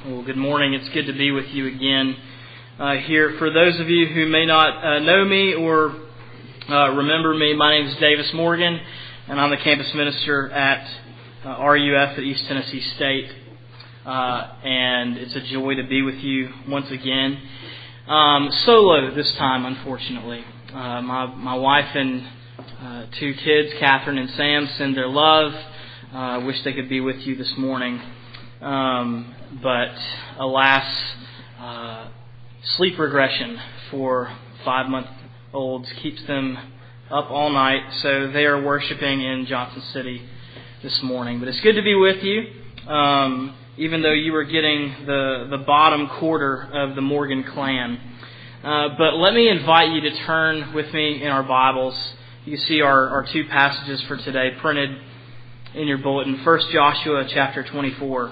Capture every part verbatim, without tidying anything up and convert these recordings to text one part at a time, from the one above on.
Well, good morning. It's good to be with you again uh, here. For those of you who may not uh, know me or uh, remember me, my name is Davis Morgan, and I'm the campus minister at uh, R U F at East Tennessee State. Uh, and it's a joy to be with you once again. Um, solo this time, unfortunately. Uh, my my wife and uh, two kids, Catherine and Sam, send their love. I uh, wish they could be with you this morning. Um, but alas, uh, sleep regression for five-month-olds keeps them up all night, so they are worshiping in Johnson City this morning. But it's good to be with you, um, even though you were getting the, the bottom quarter of the Morgan clan. Uh, but let me invite you to turn with me in our Bibles. You can see our, our two passages for today printed in your bulletin. First Joshua chapter twenty-four.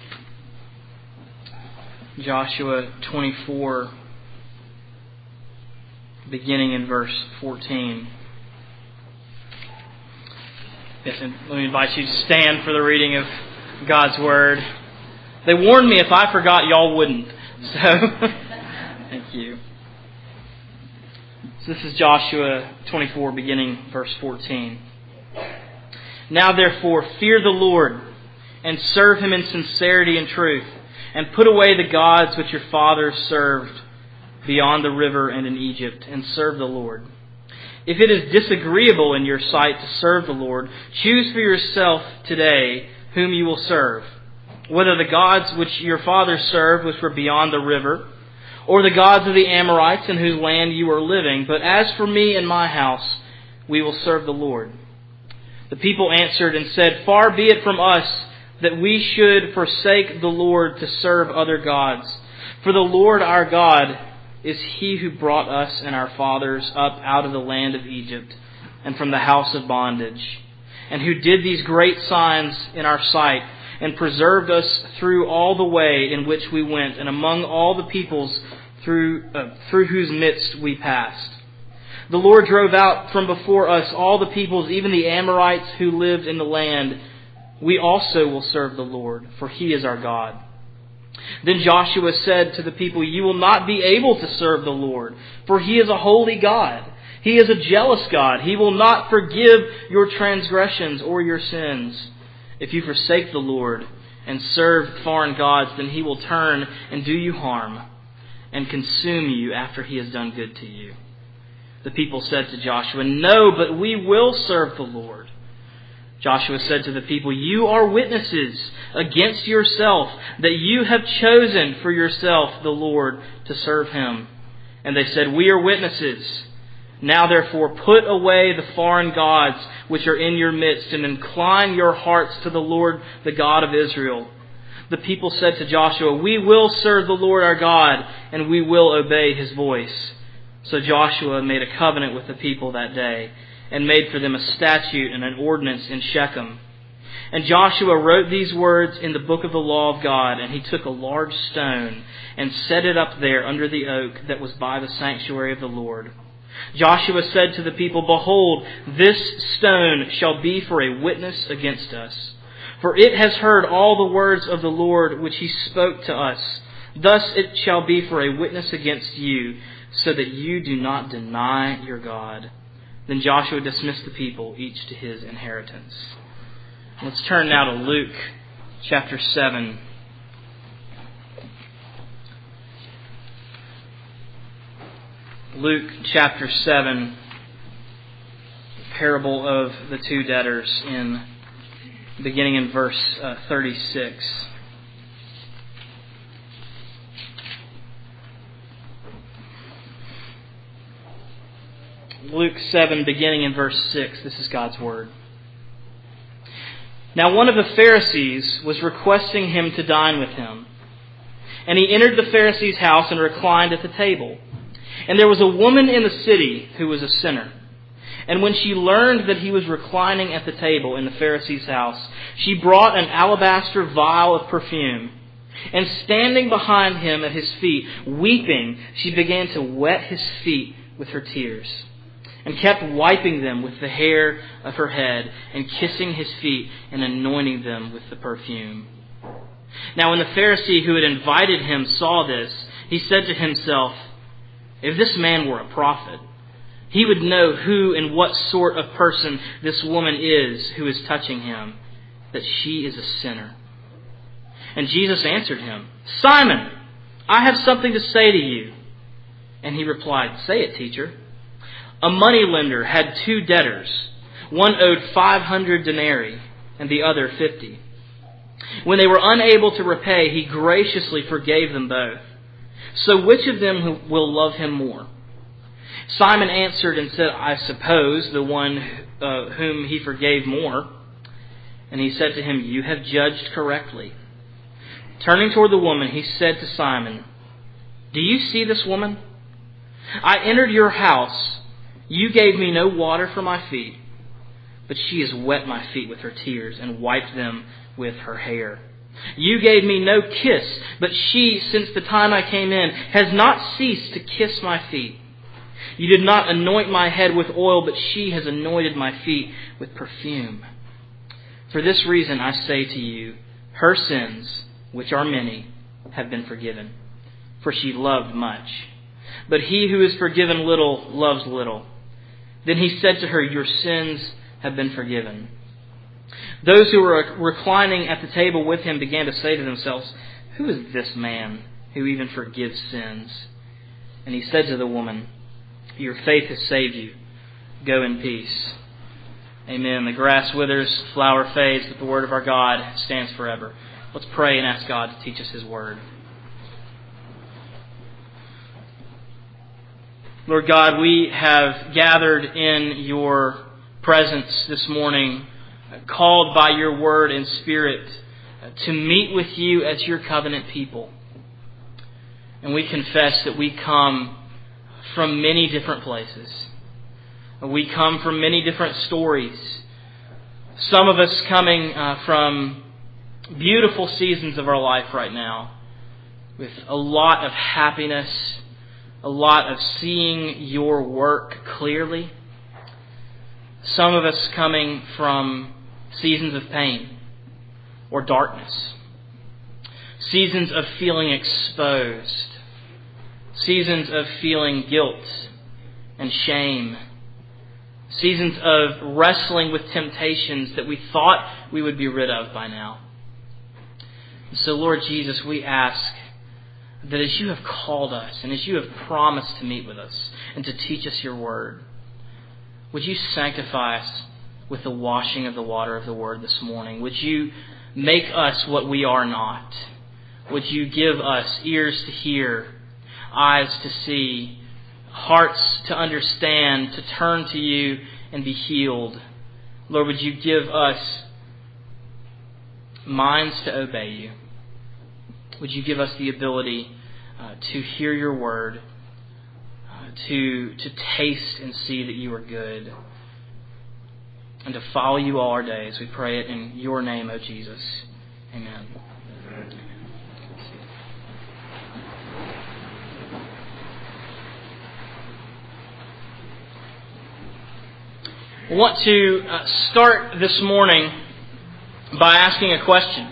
Joshua twenty-four, beginning in verse fourteen. Yes, and let me invite you to stand for the reading of God's Word. They warned me if I forgot, y'all wouldn't. So, thank you. So this is Joshua twenty-four, beginning verse fourteen. Now therefore, fear the Lord, and serve Him in sincerity and truth, and put away the gods which your fathers served beyond the river and in Egypt, and serve the Lord. If it is disagreeable in your sight to serve the Lord, choose for yourself today whom you will serve, whether the gods which your fathers served, which were beyond the river, or the gods of the Amorites in whose land you are living. But as for me and my house, we will serve the Lord. The people answered and said, Far be it from us that we should forsake the Lord to serve other gods. For the Lord our God is He who brought us and our fathers up out of the land of Egypt and from the house of bondage, and who did these great signs in our sight, and preserved us through all the way in which we went, and among all the peoples through uh, through whose midst we passed. The Lord drove out from before us all the peoples, even the Amorites who lived in the land. We also will serve the Lord, for He is our God. Then Joshua said to the people, You will not be able to serve the Lord, for He is a holy God. He is a jealous God. He will not forgive your transgressions or your sins. If you forsake the Lord and serve foreign gods, then He will turn and do you harm and consume you after He has done good to you. The people said to Joshua, No, but we will serve the Lord. Joshua said to the people, You are witnesses against yourself that you have chosen for yourself the Lord to serve Him. And they said, We are witnesses. Now therefore put away the foreign gods which are in your midst, and incline your hearts to the Lord, the God of Israel. The people said to Joshua, We will serve the Lord our God, and we will obey His voice. So Joshua made a covenant with the people that day, and made for them a statute and an ordinance in Shechem. And Joshua wrote these words in the book of the law of God, and he took a large stone and set it up there under the oak that was by the sanctuary of the Lord. Joshua said to the people, Behold, this stone shall be for a witness against us. For it has heard all the words of the Lord which He spoke to us. Thus it shall be for a witness against you, so that you do not deny your God. Then Joshua dismissed the people, each to his inheritance. Let's turn now to Luke chapter seven. Luke chapter seven, parable of the two debtors, in beginning in verse uh, thirty-six. Luke seven, beginning in verse six. This is God's Word. Now one of the Pharisees was requesting Him to dine with him. And he entered the Pharisee's house and reclined at the table. And there was a woman in the city who was a sinner. And when she learned that he was reclining at the table in the Pharisee's house, she brought an alabaster vial of perfume. And standing behind him at his feet, weeping, she began to wet his feet with her tears, and kept wiping them with the hair of her head, and kissing his feet, and anointing them with the perfume. Now when the Pharisee who had invited him saw this, he said to himself, "If this man were a prophet, he would know who and what sort of person this woman is who is touching him, that she is a sinner." And Jesus answered him, "Simon, I have something to say to you." And he replied, "Say it, teacher." A moneylender had two debtors. One owed five hundred denarii and the other fifty. When they were unable to repay, he graciously forgave them both. So which of them will love him more? Simon answered and said, "I suppose the one uh, whom he forgave more." And he said to him, "You have judged correctly." Turning toward the woman, he said to Simon, "Do you see this woman? I entered your house. You gave me no water for my feet, but she has wet my feet with her tears and wiped them with her hair. You gave me no kiss, but she, since the time I came in, has not ceased to kiss my feet. You did not anoint my head with oil, but she has anointed my feet with perfume. For this reason I say to you, her sins, which are many, have been forgiven, for she loved much. But he who is forgiven little loves little." Then he said to her, "Your sins have been forgiven." Those who were reclining at the table with him began to say to themselves, "Who is this man who even forgives sins?" And he said to the woman, "Your faith has saved you. Go in peace." Amen. The grass withers, flower fades, but the word of our God stands forever. Let's pray and ask God to teach us His word. Lord God, we have gathered in your presence this morning, called by your word and spirit to meet with you as your covenant people. And we confess that we come from many different places. We come from many different stories. Some of us coming uh, from beautiful seasons of our life right now, with a lot of happiness, a lot of seeing your work clearly. Some of us coming from seasons of pain or darkness, seasons of feeling exposed, seasons of feeling guilt and shame, seasons of wrestling with temptations that we thought we would be rid of by now. So, Lord Jesus, we ask that as you have called us and as you have promised to meet with us and to teach us your word, would you sanctify us with the washing of the water of the word this morning? Would you make us what we are not? Would you give us ears to hear, eyes to see, hearts to understand, to turn to you and be healed? Lord, would you give us minds to obey you? Would you give us the ability uh, to hear your word, uh, to, to taste and see that you are good, and to follow you all our days? We pray it in your name, O Jesus. Amen. I want to uh, start this morning by asking a question.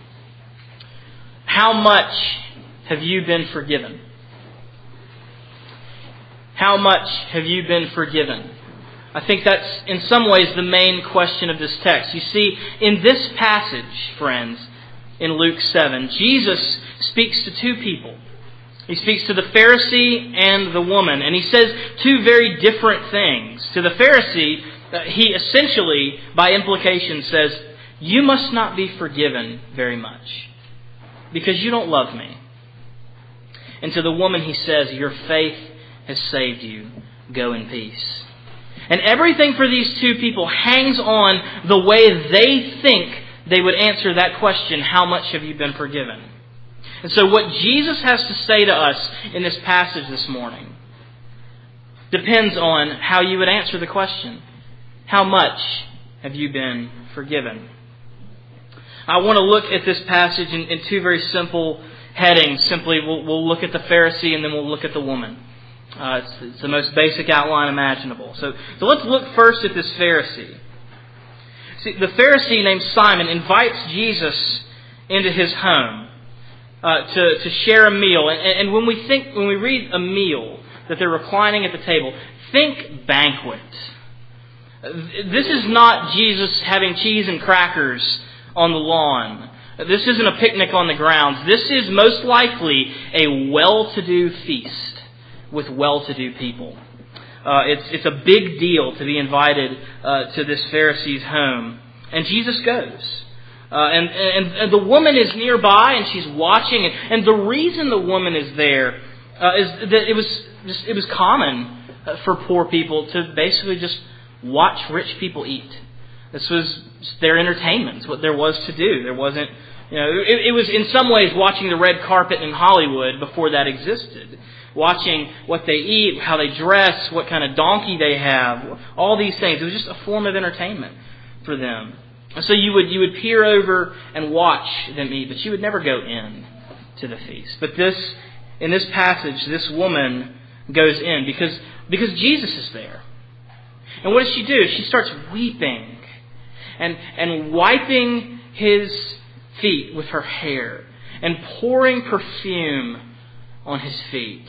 How much have you been forgiven? How much have you been forgiven? I think that's in some ways the main question of this text. You see, in this passage, friends, in Luke seven, Jesus speaks to two people. He speaks to the Pharisee and the woman, and he says two very different things. To the Pharisee, he essentially, by implication, says, "You must not be forgiven very much, because you don't love me." And to the woman he says, "Your faith has saved you. Go in peace." And everything for these two people hangs on the way they think they would answer that question, how much have you been forgiven? And so what Jesus has to say to us in this passage this morning depends on how you would answer the question, how much have you been forgiven? I want to look at this passage in, in two very simple headings. Simply, we'll, we'll look at the Pharisee and then we'll look at the woman. Uh, it's, it's the most basic outline imaginable. So, so let's look first at this Pharisee. See, the Pharisee named Simon invites Jesus into his home uh, to, to share a meal. And, and when we think, when we read a meal, that they're reclining at the table, think banquet. This is not Jesus having cheese and crackers on the lawn. This isn't a picnic on the grounds. This is most likely a well-to-do feast with well-to-do people. Uh, it's it's a big deal to be invited uh, to this Pharisee's home. And Jesus goes. Uh, and, and, and the woman is nearby and she's watching. And, and the reason the woman is there uh, is that it was just, it was common for poor people to basically just watch rich people eat. This was their entertainment. It's what there was to do. There wasn't, you know, it, it was in some ways watching the red carpet in Hollywood before that existed. Watching what they eat, how they dress, what kind of donkey they have, all these things. It was just a form of entertainment for them. And so you would you would peer over and watch them eat, but you would never go in to the feast. But this, in this passage, this woman goes in because because Jesus is there. And what does she do? She starts weeping and and wiping his feet with her hair and pouring perfume on his feet.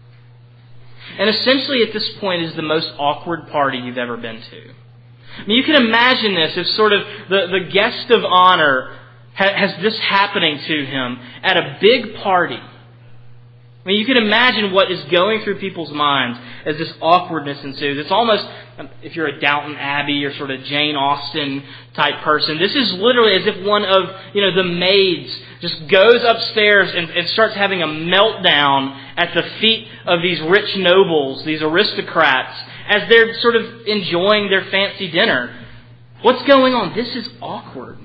And essentially at this point is the most awkward party you've ever been to. I mean, you can imagine this if sort of the, the guest of honor ha, has this happening to him at a big party. I mean, you can imagine what is going through people's minds as this awkwardness ensues. It's almost, if you're a Downton Abbey or sort of Jane Austen type person, this is literally as if one of, you know, the maids just goes upstairs and, and starts having a meltdown at the feet of these rich nobles, these aristocrats, as they're sort of enjoying their fancy dinner. What's going on? This is awkward.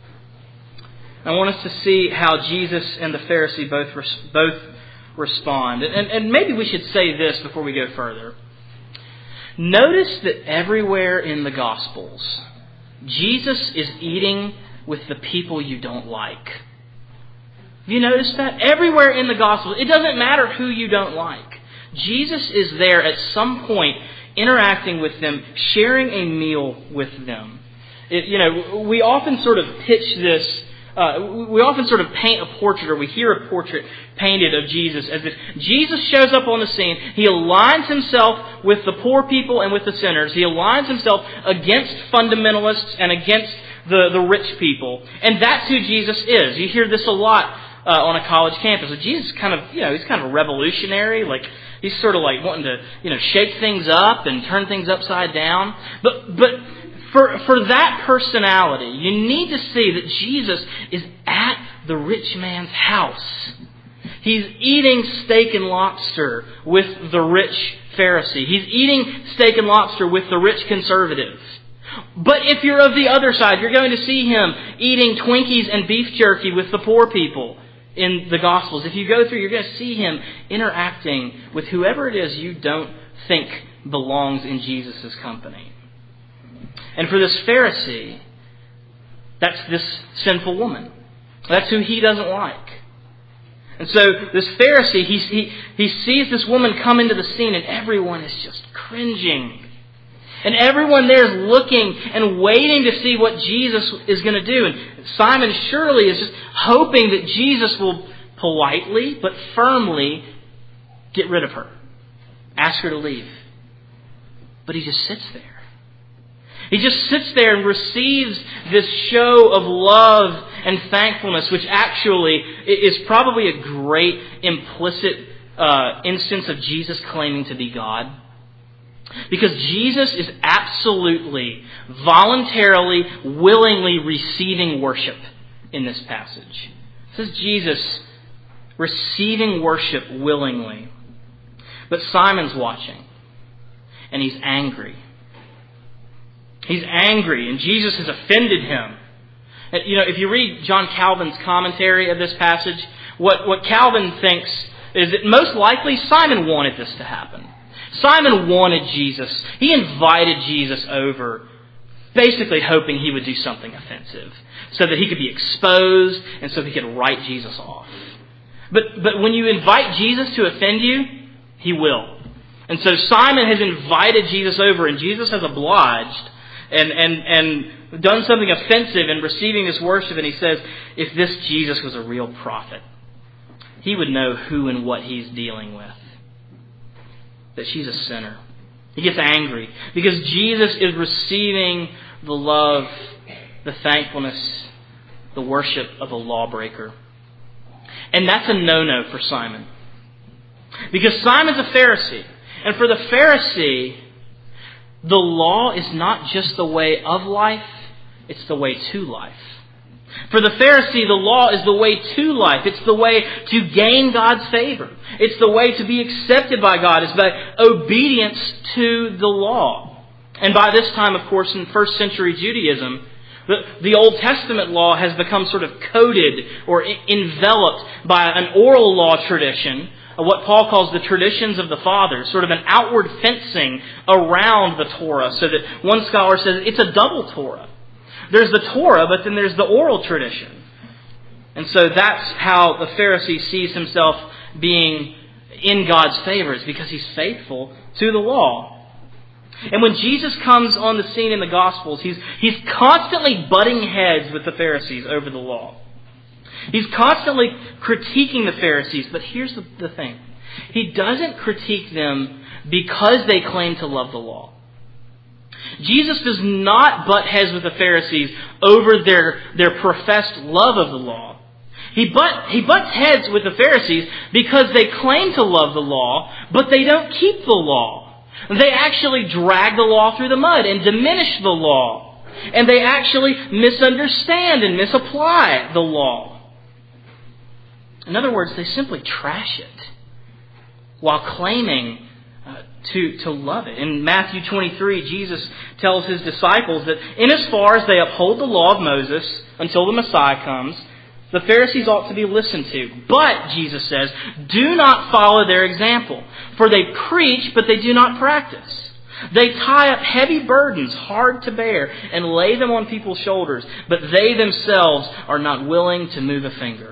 I want us to see how Jesus and the Pharisee both both respond. And, and maybe we should say this before we go further. Notice that everywhere in the Gospels, Jesus is eating with the people you don't like. Have you noticed that? Everywhere in the Gospels, it doesn't matter who you don't like. Jesus is there at some point interacting with them, sharing a meal with them. It, you know, we often sort of pitch this Uh, we often sort of paint a portrait, or we hear a portrait painted of Jesus as if Jesus shows up on the scene. He aligns himself with the poor people and with the sinners. He aligns himself against fundamentalists and against the, the rich people. And that's who Jesus is. You hear this a lot uh, on a college campus. Jesus kind of, you know, he's kind of a revolutionary. Like, he's sort of like wanting to, you know, shake things up and turn things upside down. But, but, For for that personality, you need to see that Jesus is at the rich man's house. He's eating steak and lobster with the rich Pharisee. He's eating steak and lobster with the rich conservative. But if you're of the other side, you're going to see him eating Twinkies and beef jerky with the poor people in the Gospels. If you go through, you're going to see him interacting with whoever it is you don't think belongs in Jesus' company. And for this Pharisee, that's this sinful woman. That's who he doesn't like. And so this Pharisee, he, he, he sees this woman come into the scene and everyone is just cringing. And everyone there is looking and waiting to see what Jesus is going to do. And Simon surely is just hoping that Jesus will politely but firmly get rid of her. Ask her to leave. But he just sits there. He just sits there and receives this show of love and thankfulness, which actually is probably a great implicit uh, instance of Jesus claiming to be God. Because Jesus is absolutely, voluntarily, willingly receiving worship in this passage. This is Jesus receiving worship willingly. But Simon's watching, and he's angry. He's angry, and Jesus has offended him. You know, if you read John Calvin's commentary of this passage, what, what Calvin thinks is that most likely Simon wanted this to happen. Simon wanted Jesus. He invited Jesus over, basically hoping he would do something offensive, so that he could be exposed and so he could write Jesus off. But, but when you invite Jesus to offend you, he will. And so Simon has invited Jesus over, and Jesus has obliged. And and and done something offensive in receiving this worship, and he says, if this Jesus was a real prophet, he would know who and what he's dealing with. That she's a sinner. He gets angry because Jesus is receiving the love, the thankfulness, the worship of a lawbreaker. And that's a no-no for Simon. Because Simon's a Pharisee. And for the Pharisee, the law is not just the way of life, it's the way to life. For the Pharisee, the law is the way to life. It's the way to gain God's favor. It's the way to be accepted by God. It's by obedience to the law. And by this time, of course, in first century Judaism, the, the Old Testament law has become sort of coded or enveloped by an oral law tradition, what Paul calls the traditions of the fathers, sort of an outward fencing around the Torah, so that one scholar says it's a double Torah. There's the Torah, but then there's the oral tradition. And so that's how the Pharisee sees himself being in God's favor, is because he's faithful to the law. And when Jesus comes on the scene in the Gospels, he's, he's constantly butting heads with the Pharisees over the law. He's constantly critiquing the Pharisees, but here's the, the thing. He doesn't critique them because they claim to love the law. Jesus does not butt heads with the Pharisees over their, their professed love of the law. He, butt, he butts heads with the Pharisees because they claim to love the law, but they don't keep the law. They actually drag the law through the mud and diminish the law. And they actually misunderstand and misapply the law. In other words, they simply trash it while claiming uh, to, to love it. In Matthew twenty-three, Jesus tells his disciples that in as far as they uphold the law of Moses until the Messiah comes, the Pharisees ought to be listened to. But, Jesus says, do not follow their example, for they preach, but they do not practice. They tie up heavy burdens, hard to bear, and lay them on people's shoulders, but they themselves are not willing to move a finger.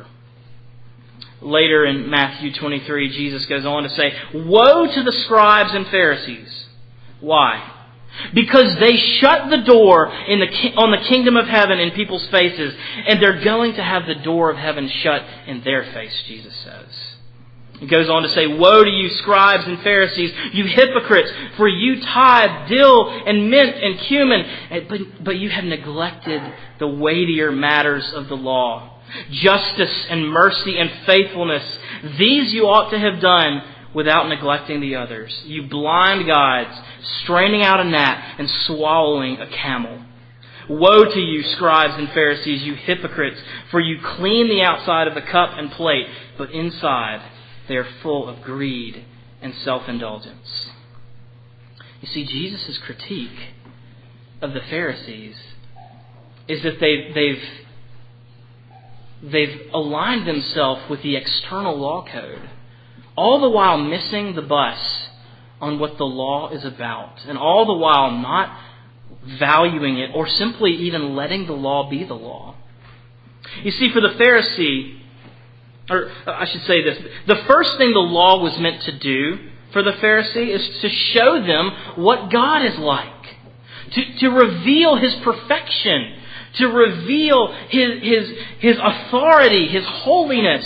Later in Matthew twenty-three, Jesus goes on to say, woe to the scribes and Pharisees. Why? Because they shut the door in the on the kingdom of heaven in people's faces, and they're going to have the door of heaven shut in their face, Jesus says. He goes on to say, woe to you scribes and Pharisees, you hypocrites, for you tithe dill and mint and cumin, but, but you have neglected the weightier matters of the law. Justice and mercy and faithfulness, these you ought to have done without neglecting the others. You blind guides, straining out a gnat and swallowing a camel. Woe to you, scribes and Pharisees, you hypocrites, for you clean the outside of the cup and plate, but inside they are full of greed and self-indulgence. You see, Jesus' critique of the Pharisees is that they've, they've, they've aligned themselves with the external law code, all the while missing the bus on what the law is about, and all the while not valuing it or simply even letting the law be the law. You see, for the Pharisee, or I should say this, the first thing the law was meant to do for the Pharisee is to show them what God is like, to, to reveal His perfection, to reveal His, His, His authority, His holiness.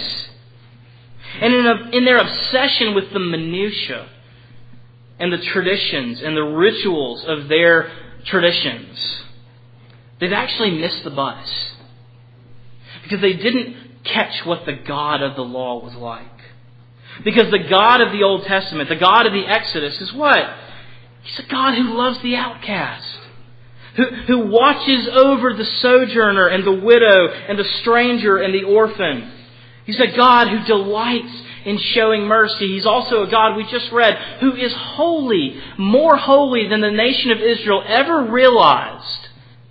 And in, a, in their obsession with the minutiae and the traditions and the rituals of their traditions, they've actually missed the bus. Because they didn't catch what the God of the law was like. Because the God of the Old Testament, the God of the Exodus, is what? He's a God who loves the outcast. Who, who watches over the sojourner and the widow and the stranger and the orphan. He's a God who delights in showing mercy. He's also a God, we just read, who is holy, more holy than the nation of Israel ever realized.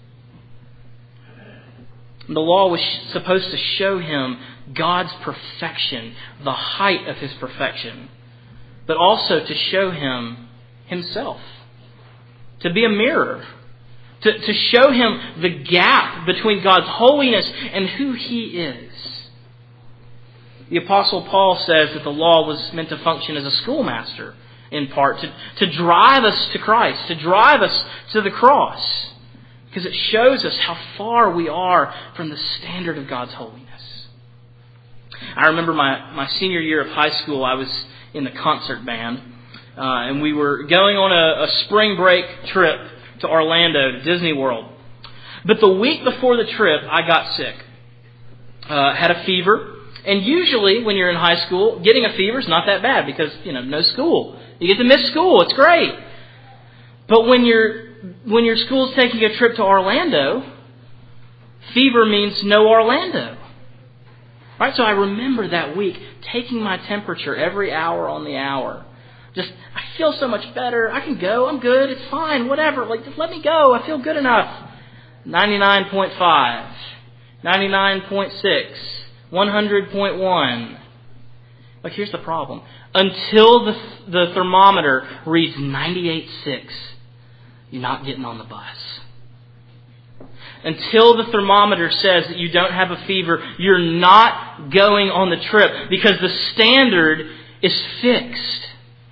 The law was supposed to show him God's perfection, the height of His perfection, but also to show him Himself, to be a mirror, to, to show him the gap between God's holiness and who He is. The Apostle Paul says that the law was meant to function as a schoolmaster, in part, to, to drive us to Christ, to drive us to the cross. Because it shows us how far we are from the standard of God's holiness. I remember my, my senior year of high school, I was in the concert band. Uh, and we were going on a, a spring break trip to Orlando, to Disney World. But the week before the trip, I got sick. Uh, had a fever. And usually, when you're in high school, getting a fever is not that bad because, you know, no school. You get to miss school. It's great. But when you're when your school's taking a trip to Orlando, fever means no Orlando. Right? So I remember that week taking my temperature every hour on the hour. Just, I feel so much better. I can go. I'm good. It's fine. Whatever. Like, just let me go. I feel good enough. ninety-nine point five. ninety-nine point six. one hundred point one. Like, here's the problem. Until the the thermometer reads ninety-eight point six, you're not getting on the bus. Until the thermometer says that you don't have a fever, you're not going on the trip because the standard is fixed.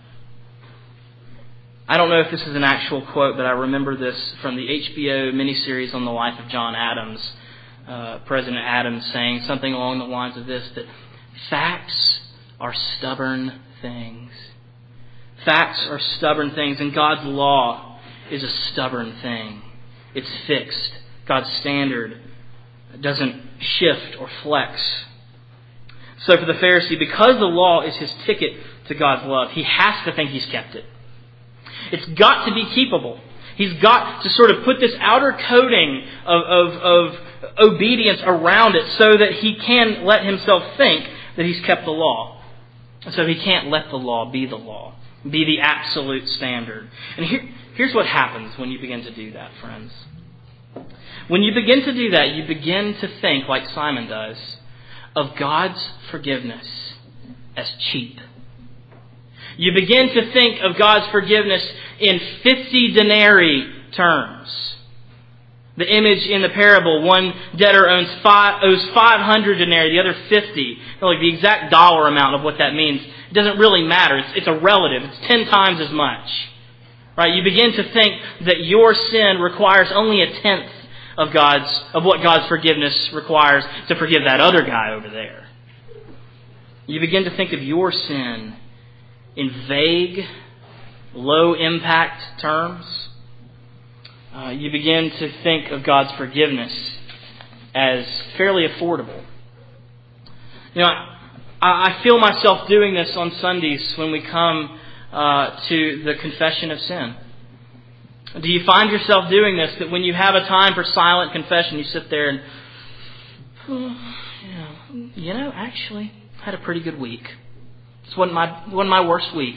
I don't know if this is an actual quote, but I remember this from the H B O miniseries on the life of John Adams. Uh, President Adams saying something along the lines of this, that facts are stubborn things. Facts are stubborn things, and God's law is a stubborn thing. It's fixed. God's standard doesn't shift or flex. So for the Pharisee, because the law is his ticket to God's love, he has to think he's kept it. It's got to be keepable. He's got to sort of put this outer coating of, of, of obedience around it so that he can let himself think that he's kept the law. So he can't let the law be the law, be the absolute standard. And here, here's what happens when you begin to do that, friends. When you begin to do that, you begin to think, like Simon does, of God's forgiveness as cheap. You begin to think of God's forgiveness in fifty denarii terms. The image in the parable, one debtor owns five, owes five hundred denarii, the other fifty. Like the exact dollar amount of what that means, it doesn't really matter. It's, it's a relative. It's ten times as much. Right? You begin to think that your sin requires only a tenth of God's of what God's forgiveness requires to forgive that other guy over there. You begin to think of your sin in vague, low-impact terms. Uh, you begin to think of God's forgiveness as fairly affordable. You know, I, I feel myself doing this on Sundays when we come uh, to the confession of sin. Do you find yourself doing this, that when you have a time for silent confession, you sit there and, oh, you know, you know, actually, I had a pretty good week. This wasn't my, wasn't my worst week.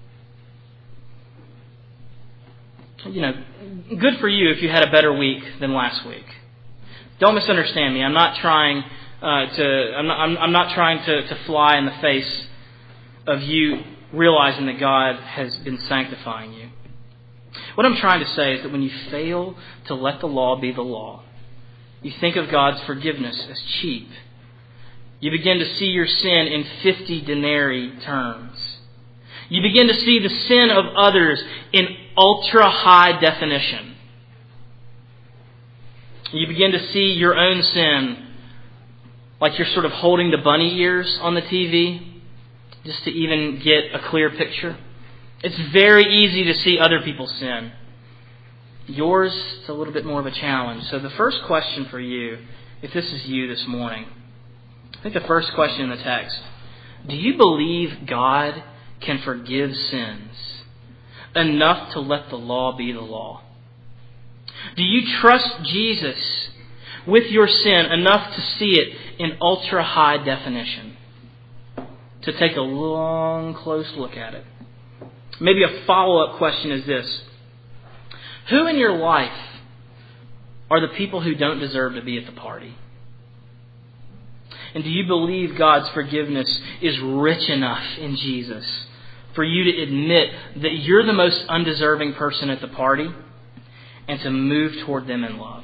You know, good for you if you had a better week than last week. Don't misunderstand me. I'm not trying uh, to. I'm not. I'm, I'm not trying to, to fly in the face of you realizing that God has been sanctifying you. What I'm trying to say is that when you fail to let the law be the law, you think of God's forgiveness as cheap. You begin to see your sin in fifty denarii terms. You begin to see the sin of others in ultra-high definition. You begin to see your own sin like you're sort of holding the bunny ears on the T V just to even get a clear picture. It's very easy to see other people's sin. Yours is a little bit more of a challenge. So the first question for you, if this is you this morning, I think the first question in the text, do you believe God can forgive sins enough to let the law be the law? Do you trust Jesus with your sin enough to see it in ultra-high definition? To take a long, close look at it. Maybe a follow-up question is this. Who in your life are the people who don't deserve to be at the party? And do you believe God's forgiveness is rich enough in Jesus for you to admit that you're the most undeserving person at the party and to move toward them in love?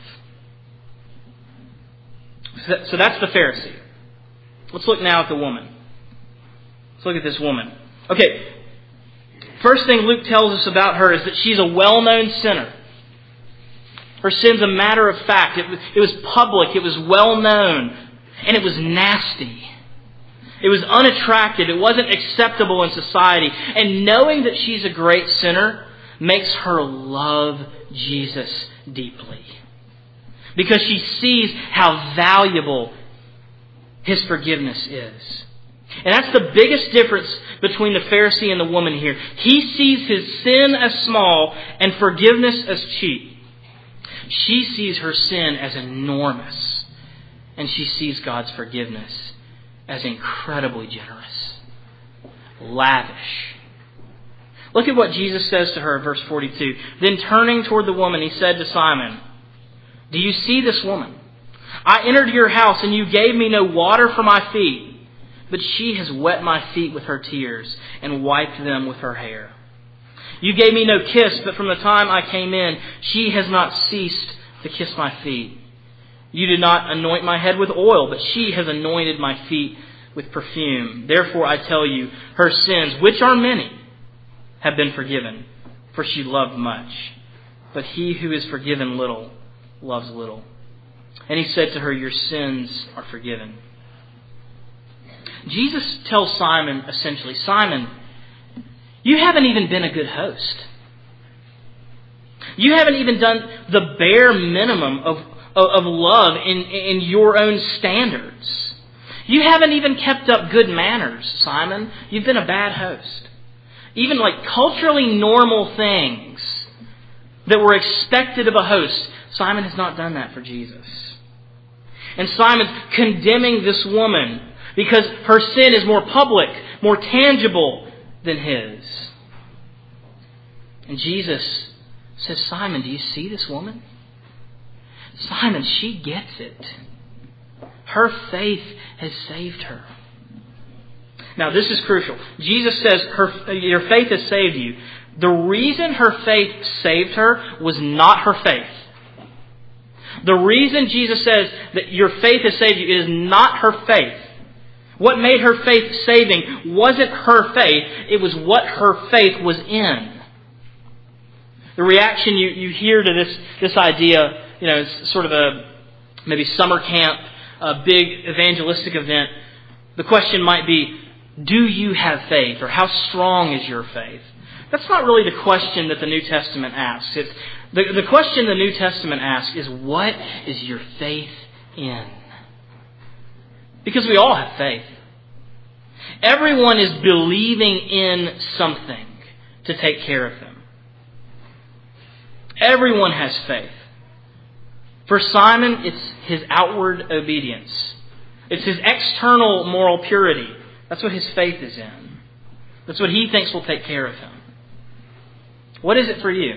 So that's the Pharisee. Let's look now at the woman. Let's look at this woman. Okay, first thing Luke tells us about her is that she's a well-known sinner. Her sin's a matter of fact. It was, it was public. It was well known. And it was nasty. It was unattractive. It wasn't acceptable in society. And knowing that she's a great sinner makes her love Jesus deeply. Because she sees how valuable His forgiveness is. And that's the biggest difference between the Pharisee and the woman here. He sees his sin as small and forgiveness as cheap. She sees her sin as enormous. And she sees God's forgiveness as incredibly generous. Lavish. Look at what Jesus says to her in verse forty-two. Then turning toward the woman, He said to Simon, "Do you see this woman? I entered your house and you gave me no water for my feet, but she has wet my feet with her tears and wiped them with her hair. You gave me no kiss, but from the time I came in, she has not ceased to kiss my feet. You did not anoint my head with oil, but she has anointed my feet with perfume. Therefore I tell you, her sins, which are many, have been forgiven, for she loved much. But he who is forgiven little loves little." And He said to her, "Your sins are forgiven." Jesus tells Simon, essentially, Simon, you haven't even been a good host. You haven't even done the bare minimum of, of, of love in, in your own standards. You haven't even kept up good manners, Simon. You've been a bad host. Even like culturally normal things that were expected of a host, Simon has not done that for Jesus. And Simon's condemning this woman because her sin is more public, more tangible than his. And Jesus says, "Simon, do you see this woman? Simon, she gets it. Her faith has saved her." Now, this is crucial. Jesus says, her, your faith has saved you. The reason her faith saved her was not her faith. The reason Jesus says that your faith has saved you is not her faith. What made her faith saving wasn't her faith. It was what her faith was in. The reaction you, you hear to this, this idea, you know, it's sort of a maybe summer camp, a big evangelistic event. The question might be, do you have faith? Or how strong is your faith? That's not really the question that the New Testament asks. It's the, the question the New Testament asks is, what is your faith in? Because we all have faith. Everyone is believing in something to take care of them. Everyone has faith. For Simon, it's his outward obedience. It's his external moral purity. That's what his faith is in. That's what he thinks will take care of him. What is it for you?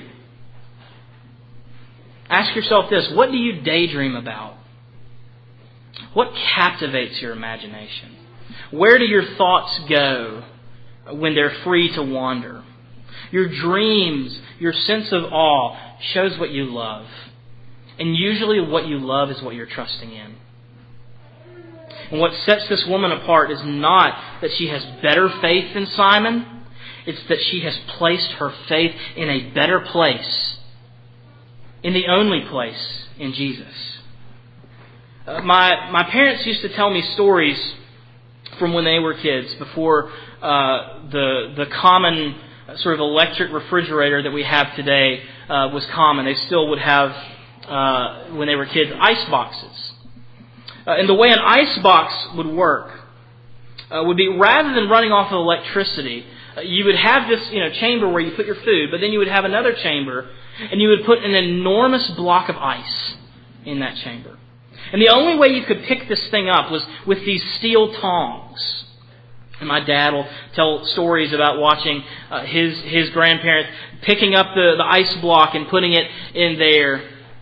Ask yourself this. What do you daydream about? What captivates your imagination? Where do your thoughts go when they're free to wander? Your dreams, your sense of awe shows what you love. And usually what you love is what you're trusting in. And what sets this woman apart is not that she has better faith than Simon. It's that she has placed her faith in a better place. In the only place, in Jesus. Uh, my, my parents used to tell me stories from when they were kids, before uh, the the common sort of electric refrigerator that we have today uh, was common. They still would have, uh, when they were kids, ice boxes. Uh, and the way an ice box would work uh, would be, rather than running off of electricity, uh, you would have this you know chamber where you put your food, but then you would have another chamber, and you would put an enormous block of ice in that chamber. And the only way you could pick this thing up was with these steel tongs. And my dad will tell stories about watching uh, his his grandparents picking up the, the ice block and putting it in there.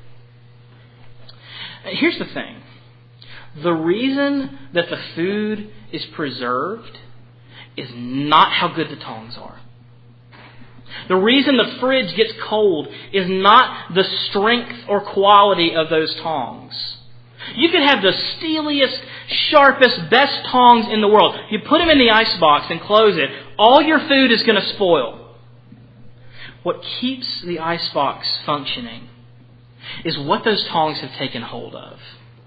Here's the thing. The reason that the food is preserved is not how good the tongs are. The reason the fridge gets cold is not the strength or quality of those tongs. You could have the steeliest, sharpest, best tongs in the world. You put them in the ice box and close it, all your food is going to spoil. What keeps the ice box functioning is what those tongs have taken hold of.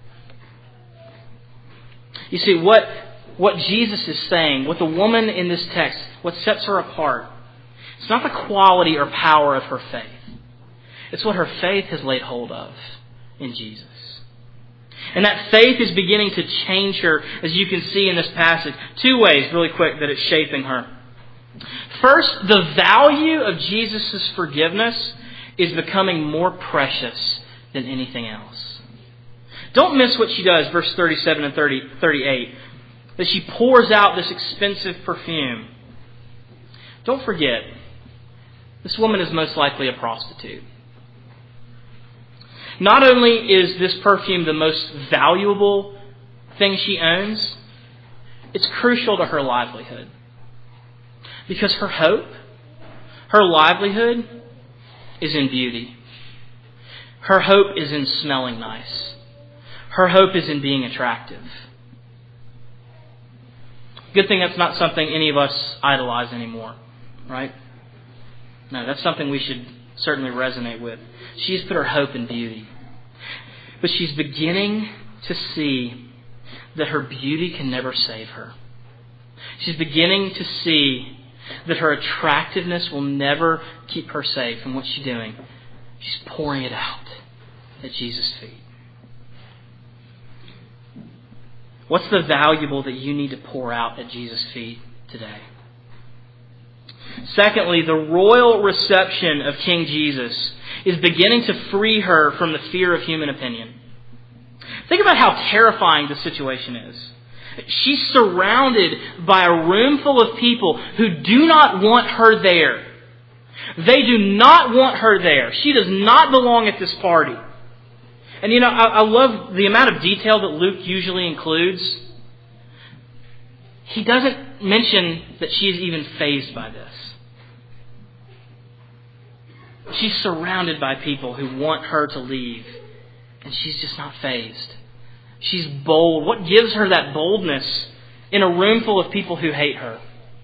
You see, what, what Jesus is saying, what the woman in this text, what sets her apart, it's not the quality or power of her faith. It's what her faith has laid hold of in Jesus. And that faith is beginning to change her, as you can see in this passage. Two ways, really quick, that it's shaping her. First, the value of Jesus' forgiveness is becoming more precious than anything else. Don't miss what she does, verse thirty-seven and thirty, thirty-eight. That she pours out this expensive perfume. Don't forget, this woman is most likely a prostitute. Not only is this perfume the most valuable thing she owns, it's crucial to her livelihood. Because her hope, her livelihood, is in beauty. Her hope is in smelling nice. Her hope is in being attractive. Good thing that's not something any of us idolize anymore, right? No, that's something we should certainly resonate with. She's put her hope in beauty. But she's beginning to see that her beauty can never save her. She's beginning to see that her attractiveness will never keep her safe. And what's she doing? She's pouring it out at Jesus' feet. What's the valuable that you need to pour out at Jesus' feet today? Secondly, the royal reception of King Jesus is beginning to free her from the fear of human opinion. Think about how terrifying the situation is. She's surrounded by a room full of people who do not want her there. They do not want her there. She does not belong at this party. And you know, I, I love the amount of detail that Luke usually includes. He doesn't mention that she is even fazed by this. She's surrounded by people who want her to leave, and she's just not fazed. She's bold. What gives her that boldness in a room full of people who hate her?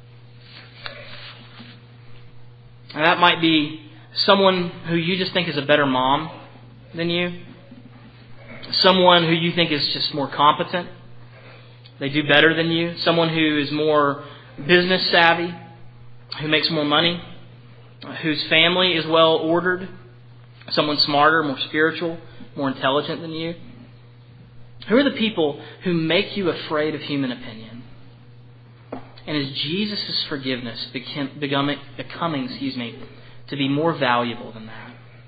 And that might be someone who you just think is a better mom than you. Someone who you think is just more competent. They do better than you. Someone who is more business savvy, who makes more money, whose family is well ordered. Someone smarter, more spiritual, more intelligent than you. Who are the people who make you afraid of human opinion? And is Jesus' forgiveness become, becoming, becoming, excuse me, to be more valuable than that?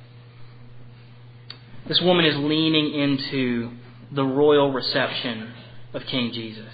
This woman is leaning into the royal reception of King Jesus.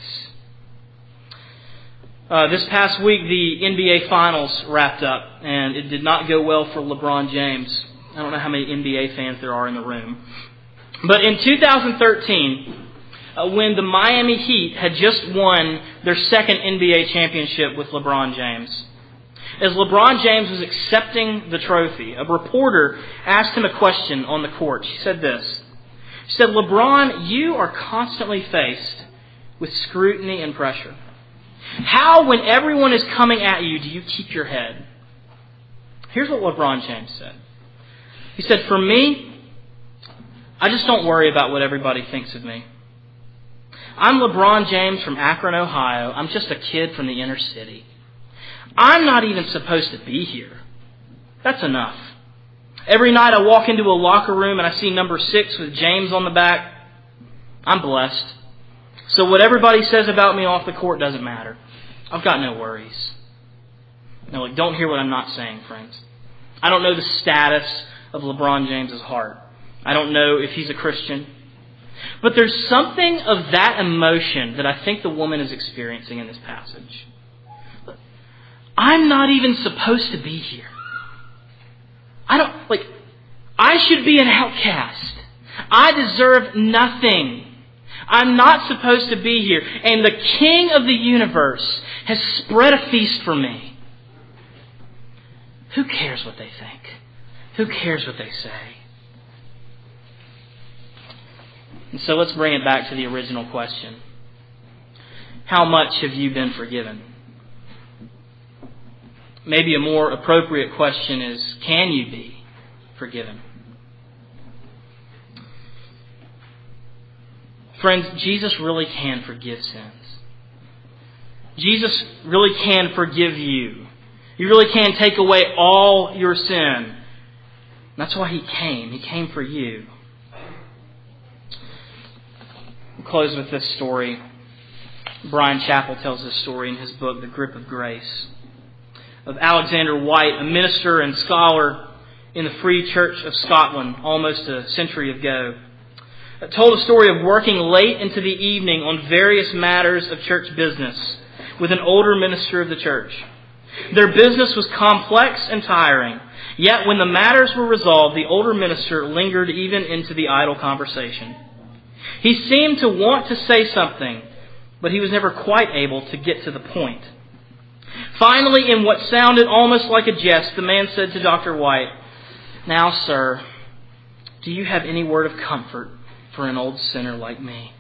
Uh, this past week, the N B A Finals wrapped up, and it did not go well for LeBron James. I don't know how many N B A fans there are in the room. But in two thousand thirteen, uh, when the Miami Heat had just won their second N B A championship with LeBron James, as LeBron James was accepting the trophy, a reporter asked him a question on the court. She said this. She said, "LeBron, you are constantly faced with scrutiny and pressure. How, when everyone is coming at you, do you keep your head?" Here's what LeBron James said. He said, "For me, I just don't worry about what everybody thinks of me. I'm LeBron James from Akron, Ohio. I'm just a kid from the inner city. I'm not even supposed to be here. That's enough. Every night I walk into a locker room and I see number six with James on the back. I'm blessed. So what everybody says about me off the court doesn't matter. I've got no worries." Now, look, don't hear what I'm not saying, friends. I don't know the status of LeBron James's heart. I don't know if he's a Christian. But there's something of that emotion that I think the woman is experiencing in this passage. I'm not even supposed to be here. I don't, like, I should be an outcast. I deserve nothing. I'm not supposed to be here. And the King of the universe has spread a feast for me. Who cares what they think? Who cares what they say? And so let's bring it back to the original question. How much have you been forgiven? Maybe a more appropriate question is, can you be forgiven? Friends, Jesus really can forgive sins. Jesus really can forgive you. He really can take away all your sin. That's why He came. He came for you. We'll close with this story. Brian Chappell tells this story in his book, The Grip of Grace, of Alexander White, a minister and scholar in the Free Church of Scotland almost a century ago. It told a story of working late into the evening on various matters of church business with an older minister of the church. Their business was complex and tiring, yet when the matters were resolved, the older minister lingered even into the idle conversation. He seemed to want to say something, but he was never quite able to get to the point. Finally, in what sounded almost like a jest, the man said to Doctor White, "Now, sir, do you have any word of comfort for an old sinner like me?"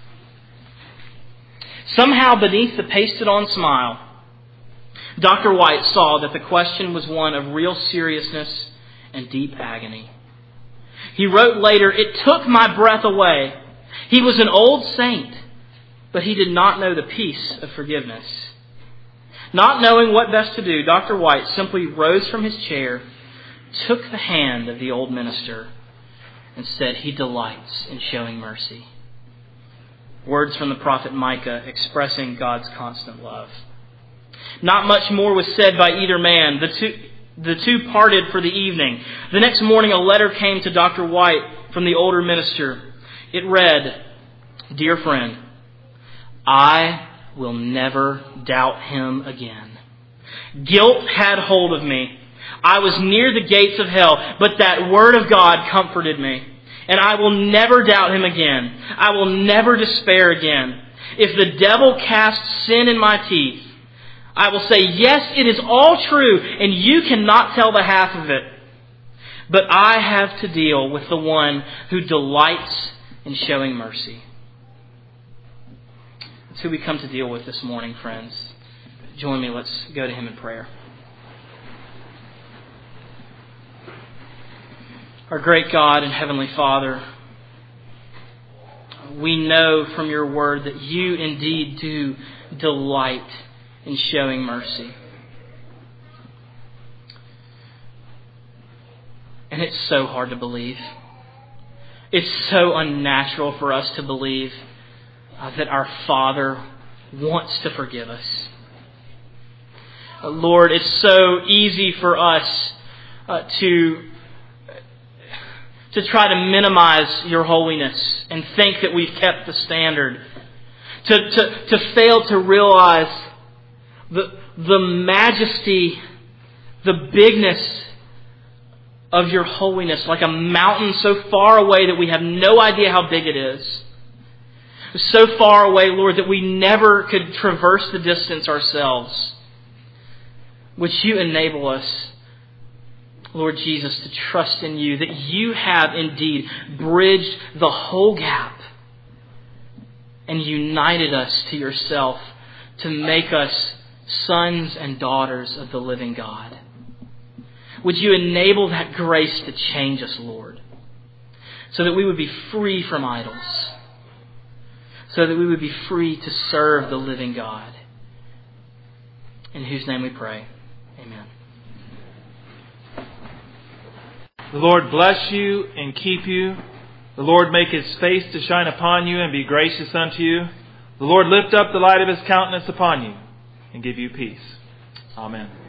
Somehow, beneath the pasted-on smile, Doctor White saw that the question was one of real seriousness and deep agony. He wrote later, "It took my breath away. He was an old saint, but he did not know the peace of forgiveness." Not knowing what best to do, Doctor White simply rose from his chair, took the hand of the old minister, and said, "He delights in showing mercy." Words from the prophet Micah expressing God's constant love. Not much more was said by either man. The two, the two parted for the evening. The next morning a letter came to Doctor White from the older minister. It read, "Dear friend, I will never doubt him again. Guilt had hold of me. I was near the gates of hell, but that word of God comforted me. And I will never doubt him again. I will never despair again. If the devil casts sin in my teeth, I will say, yes, it is all true, and you cannot tell the half of it. But I have to deal with the one who delights in showing mercy." That's who we come to deal with this morning, friends. Join me, let's go to Him in prayer. Our great God and Heavenly Father, we know from Your Word that You indeed do delight in showing mercy. And it's so hard to believe. It's so unnatural for us to believe uh, that our Father wants to forgive us. Uh, Lord, it's so easy for us uh, to to try to minimize Your holiness and think that we've kept the standard. To, to, to fail to realize the, the majesty, the bigness of Your holiness, like a mountain so far away that we have no idea how big it is. So far away, Lord, that we never could traverse the distance ourselves. Would You enable us, Lord Jesus, to trust in You, that You have indeed bridged the whole gap and united us to Yourself to make us sons and daughters of the living God. Would You enable that grace to change us, Lord, so that we would be free from idols, so that we would be free to serve the living God, in whose name we pray. Amen. The Lord bless you and keep you. The Lord make His face to shine upon you and be gracious unto you. The Lord lift up the light of His countenance upon you and give you peace. Amen.